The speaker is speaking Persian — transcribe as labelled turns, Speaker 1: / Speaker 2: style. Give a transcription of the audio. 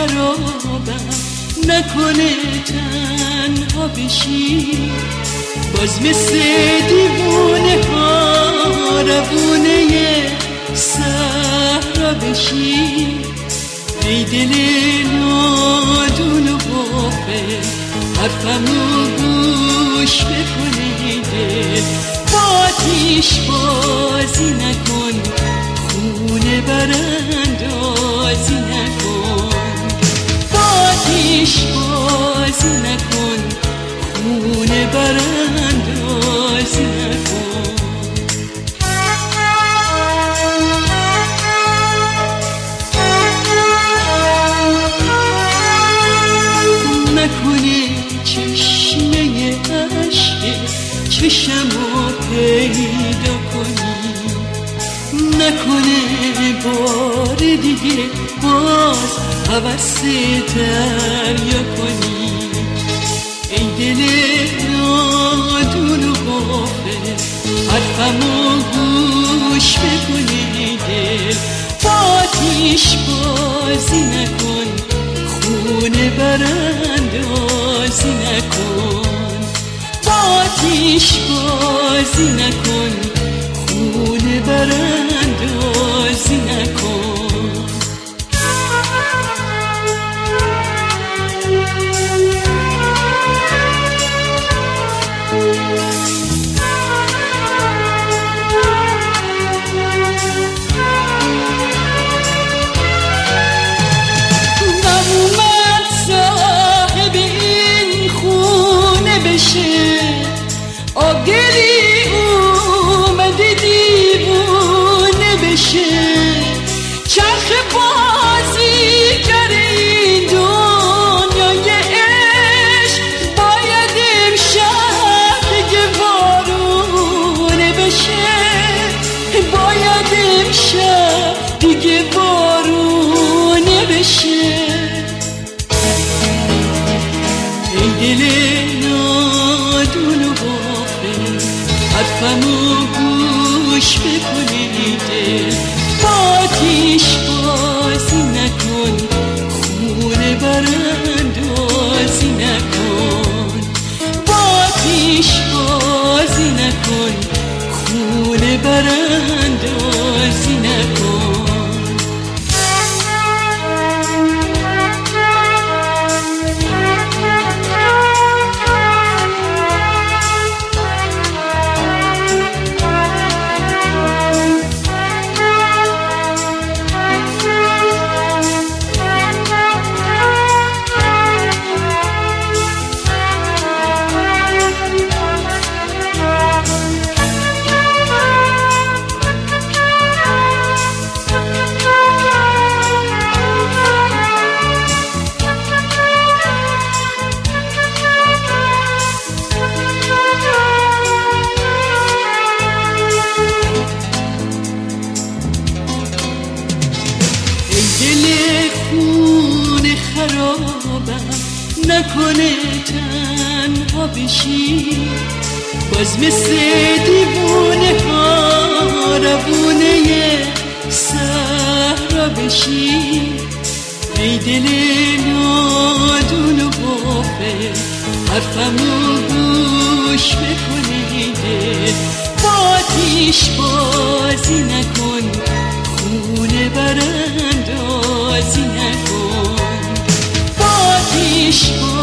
Speaker 1: خرابم نکنه تنها بشی، باز مثل دیوونه ها روونه صحرا بشی. ای دل نادون و غافل حرفمو گوش بکنی دل، با آتیش بازی نکن، خونه براندازی نکن. با آتیش بازی نکن، خونه براندازی نکن. نکنه چشمه عشق چشمو پیدا کنی، نکنه بار دیگه باز حوث دریا کنی. ای دل نادون و غافل حرفمو گوش بکنی دل، با آتیش بازی نکن، خونه براندازی نکن. با آتیش بازی نکن، خونه براندازی نکن. آگری اومده دیوونه بشه، چرخ بازی کرده این دنیای عشق، باید امشب دیگه وارونه بشه، باید امشب دیگه وارونه بشه. ای دل نادون و حرفمو گوش بکنی دل، با آتیش بازی نکن، خونه براندازی نکن. با آتیش بازی نکن، خونه براندازی نکن. خونه خرابم نکنه تنها بشی، باز مثل دیوونه ها روونه صحرا بشی. ای دل نادون و غافل حرفمو گوش بکنی دل، با آتیش بازی نکن، خونه براندازی نکن. با آتیش